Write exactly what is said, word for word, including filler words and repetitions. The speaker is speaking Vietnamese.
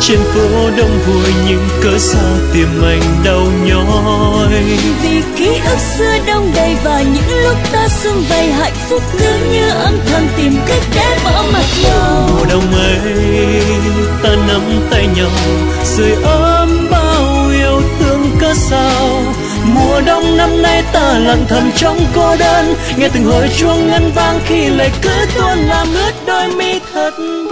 trên phố đông vui nhưng cớ sao tim anh đau nhói. Vì ký ức xưa đông đầy và những lúc ta sum vầy hạnh phúc cứ như âm thầm tìm cách để bỏ mặc nhau. Mùa đông ấy ta nắm tay nhau sưởi ấm bao yêu thương cớ sao. Mùa đông năm nay ta lặng thầm trong cô đơn, nghe từng hồi chuông ngân vang khi lời cứ tuôn làm ướt đôi mi thật